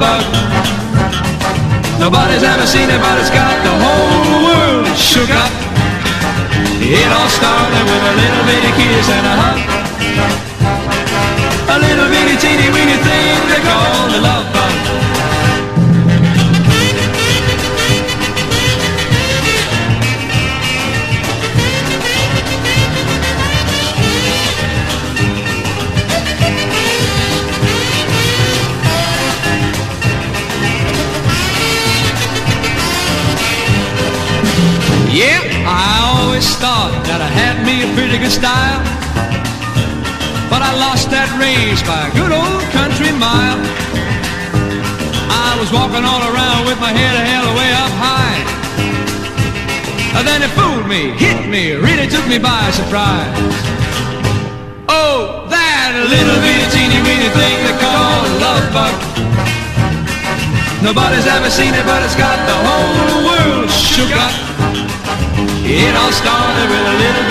bug. Nobody's ever seen it, but it's got the whole world shook up. It all started with a little bitty kiss and a hug. A little bitty teeny weeny thing they call the love bug. Yeah, I always thought that I had me a pretty good style, but I lost that race by a good old country mile. I was walking all around with my head held way up high, and then it fooled me, hit me, really took me by surprise. Oh, that little bitty teeny weeny thing they call a love bug. Nobody's ever seen it, but it's got the whole world shook up. It all started with a little